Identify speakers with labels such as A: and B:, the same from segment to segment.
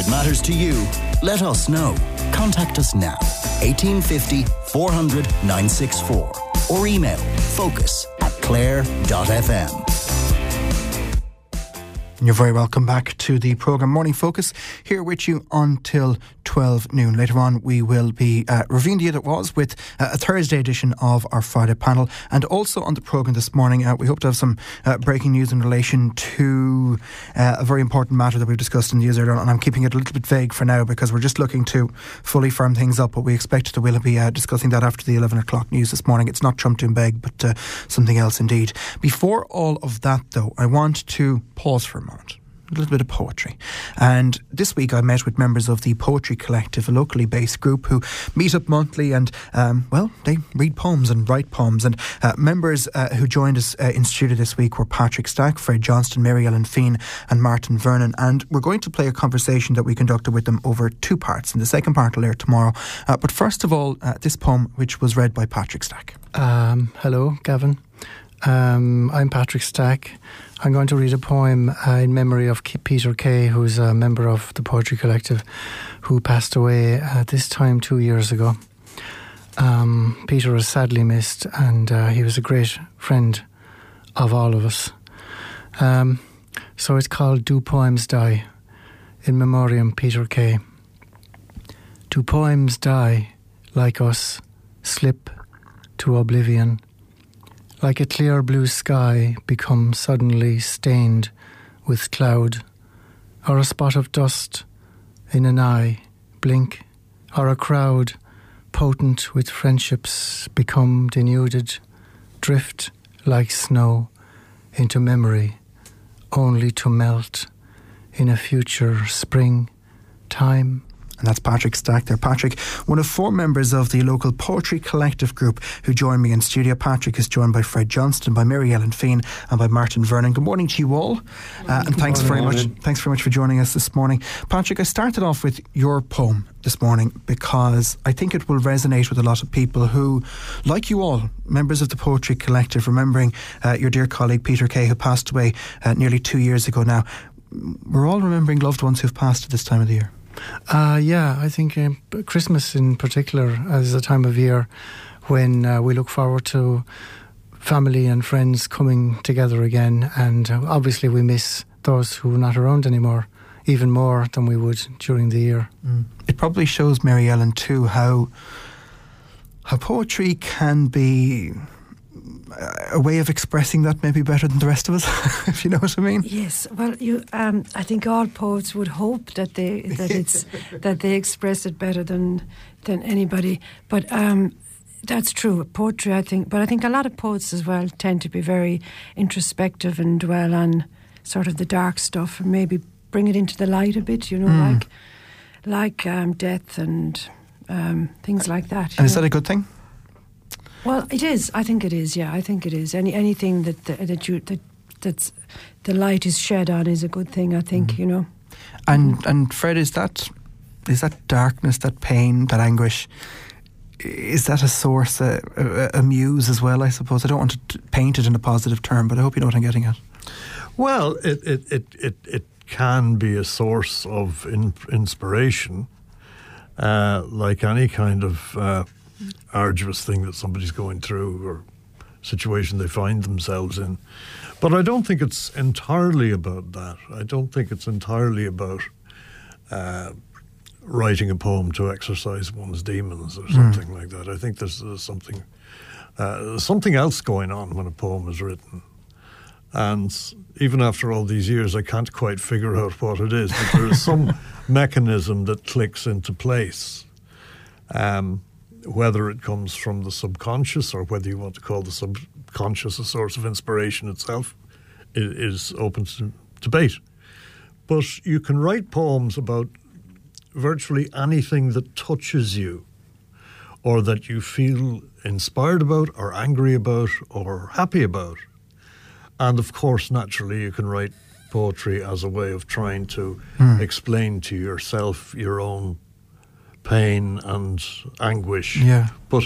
A: it matters to you, let us know. Contact us now, 1850 400 964, or email focus@clare.fm.
B: You're very welcome back to the programme Morning Focus, here with you until 12 noon. Later on we will be reviewing the year that was with a Thursday edition of our Friday panel, and also on the programme this morning we hope to have some breaking news in relation to a very important matter that we've discussed in the years earlier on, and I'm keeping it a little bit vague for now because we're just looking to fully firm things up, but we expect that we'll be discussing that after the 11 o'clock news this morning. It's not Trump Doonbeg, but something else indeed. Before all of that though, I want to pause for a moment. A little bit of poetry. And this week I met with members of the Poetry Collective, a locally based group who meet up monthly and, they read poems and write poems. And members who joined us in studio this week were Patrick Stack, Fred Johnston, Mary Ellen Fien and Martin Vernon. And we're going to play a conversation that we conducted with them over two parts. And the second part will air tomorrow. But first of all, this poem, which was read by Patrick Stack.
C: Hello, Gavin. I'm Patrick Stack. I'm going to read a poem in memory of Peter Kay, who's a member of the Poetry Collective, who passed away this time 2 years ago. Peter was sadly missed, and he was a great friend of all of us. So it's called Do Poems Die? In Memoriam Peter Kay. Do poems die, like us, slip to oblivion? Like a clear blue sky become suddenly stained with cloud, or a spot of dust in an eye blink, or a crowd potent with friendships become denuded, drift like snow into memory, only to melt in a future spring time.
B: And that's Patrick Stack there. Patrick, one of four members of the local Poetry Collective group who joined me in studio. Patrick is joined by Fred Johnston, by Mary Ellen Fien and by Martin Vernon. Good morning to you all. And thanks very much for joining us this morning. Patrick, I started off with your poem this morning because I think it will resonate with a lot of people who, like you all, members of the Poetry Collective, remembering your dear colleague Peter Kay, who passed away nearly 2 years ago now. We're all remembering loved ones who've passed at this time of the year.
C: I think Christmas in particular is a time of year when we look forward to family and friends coming together again, and obviously we miss those who are not around anymore even more than we would during the year.
B: It probably shows, Mary Ellen, too, how poetry can be a way of expressing that maybe better than the rest of us, if you know what I mean.
D: Yes, well, I think all poets would hope that they express it better than anybody. But that's true. Poetry, I think a lot of poets as well tend to be very introspective and dwell on sort of the dark stuff and maybe bring it into the light a bit. Like death and things like that.
B: And is that a good thing?
D: Well, it is. I think it is. Yeah, I think it is. Anything that's the light is shed on is a good thing, I think.
B: And Fred, is that darkness, that pain, that anguish? Is that a source, a muse as well? I suppose I don't want to paint it in a positive term, but I hope you know what I'm getting at.
E: Well, it can be a source of inspiration, like any kind of arduous thing that somebody's going through or situation they find themselves in. But I don't think it's entirely about that. I don't think it's entirely about writing a poem to exorcise one's demons or something like that. I think there's something else going on when a poem is written. And even after all these years, I can't quite figure out what it is, but there is some mechanism that clicks into place. Whether it comes from the subconscious or whether you want to call the subconscious a source of inspiration itself is open to debate. But you can write poems about virtually anything that touches you or that you feel inspired about or angry about or happy about. And of course, naturally, you can write poetry as a way of trying to explain to yourself your own pain and anguish.
B: Yeah.
E: But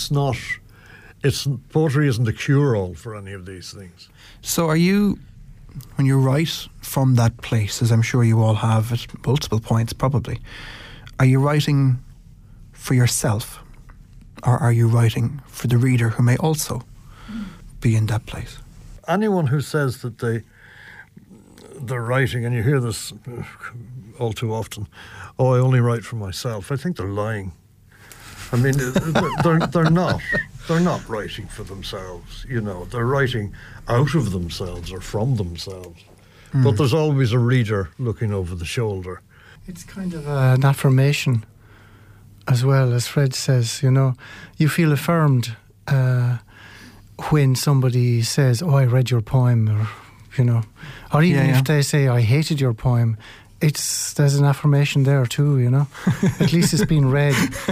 E: poetry isn't a cure-all for any of these things.
B: So are you when you write from that place, as I'm sure you all have at multiple points probably, are you writing for yourself, or are you writing for the reader who may also be in that place?
E: Anyone who says that they're writing, and you hear this all too often, oh, I only write for myself, I think they're lying. I mean, they're not. They're not writing for themselves, you know. They're writing out of themselves or from themselves. But there's always a reader looking over the shoulder.
C: It's kind of an affirmation as well, as Fred says, you know. You feel affirmed when somebody says, oh, I read your poem, or, you know. Or even if they say, I hated your poem, there's an affirmation there too, you know. At least it's been read.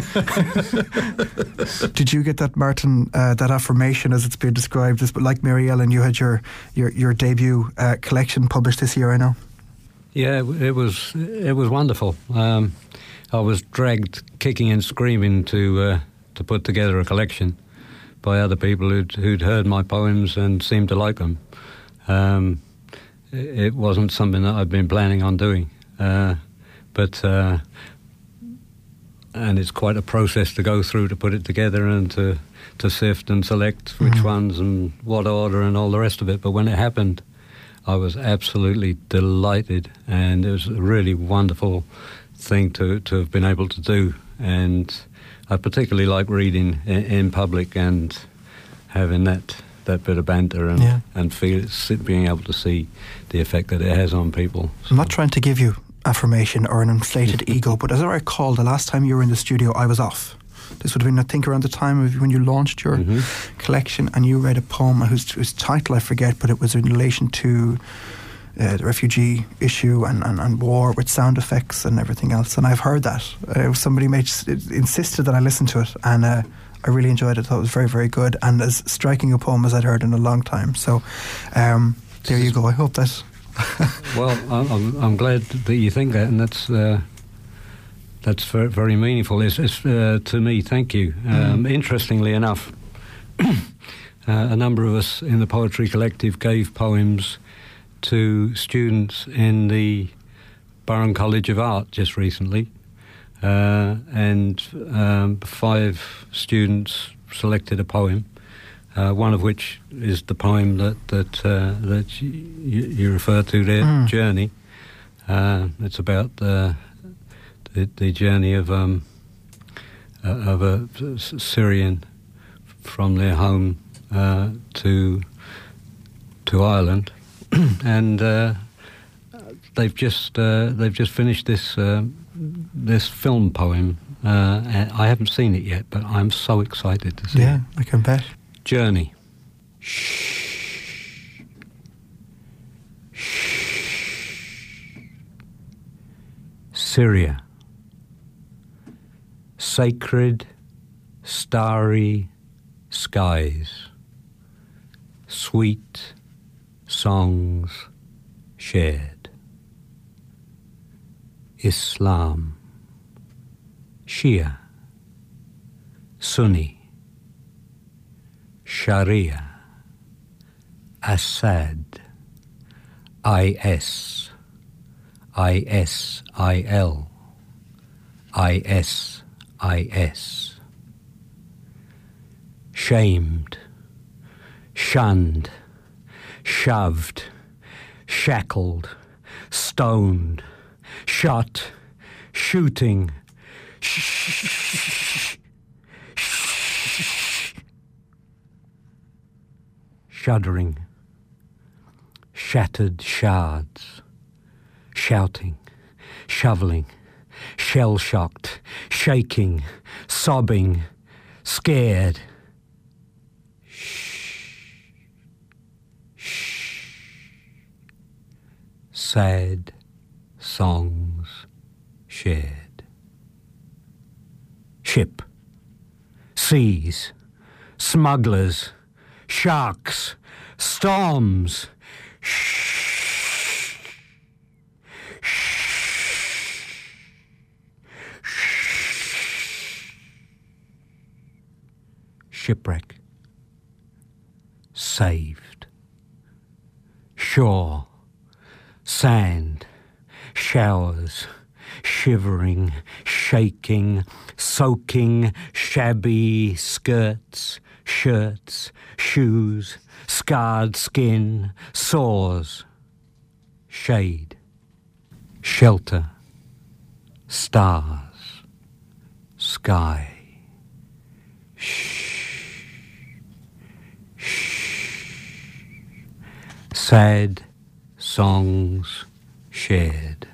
B: Did you get that, Martin, that affirmation as it's been described? But like Mary Ellen, you had your debut collection published this year, I know.
F: Yeah, it was wonderful. I was dragged kicking and screaming to put together a collection by other people who'd heard my poems and seemed to like them. It wasn't something that I'd been planning on doing, but and it's quite a process to go through to put it together and to sift and select which ones and what order and all the rest of it. But when it happened, I was absolutely delighted, and it was a really wonderful thing to have been able to do. And I particularly like reading in public and having that bit of banter and being able to see the effect that it has on people. So.
B: I'm not trying to give you affirmation or an inflated ego, but as I recall, the last time you were in the studio, I was off. This would have been, I think, around the time of when you launched your collection, and you read a poem whose title I forget, but it was in relation to the refugee issue and war with sound effects and everything else. And I've heard that. Somebody insisted that I listen to it, and I really enjoyed it. I thought it was very, very good, and as striking a poem as I'd heard in a long time. So there you go. I hope that...
F: Well, I'm glad that you think that, and that's very, very meaningful. It's to me, thank you. Interestingly enough, a number of us in the Poetry Collective gave poems to students in the Burren College of Art just recently, and 5 students selected a poem, one of which is the poem that you referred to there, Journey. It's about the journey of a Syrian from their home to Ireland, and they've just finished this film poem. I haven't seen it yet, but I'm so excited to see it.
B: Yeah, I can bet.
F: Journey. Syria. Sacred, starry skies. Sweet songs shared. Islam. Shia. Sunni. Sharia, Assad, IS, ISIL, ISIS. Shamed, shunned, shoved, shackled, stoned, shot, shooting, shuddering, shattered shards, shouting, shoveling, shell-shocked, shaking, sobbing, scared. Sad songs shared. Ship, seas, smugglers, sharks, storms. Shipwreck, saved. Shore, Sand, showers, shivering, shaking, soaking, shabby skirts, shirts, shoes, scarred skin, sores, shade, shelter, stars, sky. Shh, shh. Sad songs shared.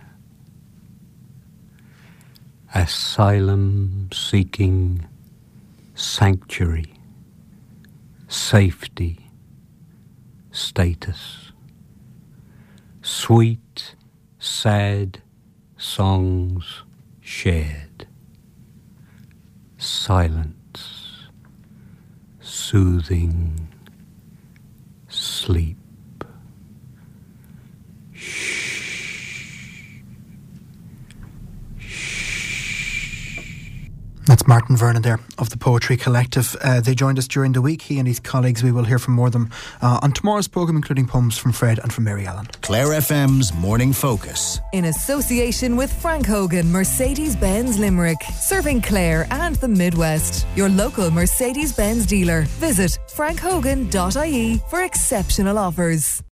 F: Asylum seeking sanctuary, safety, status. Sweet, sad songs shared. Silence, soothing, sleep.
B: That's Martin Vernon there of the Poetry Collective. They joined us during the week, he and his colleagues. We will hear from more of them on tomorrow's programme, including poems from Fred and from Mary Ellen.
A: Clare FM's Morning Focus.
G: In association with Frank Hogan, Mercedes-Benz Limerick. Serving Clare and the Midwest. Your local Mercedes-Benz dealer. Visit frankhogan.ie for exceptional offers.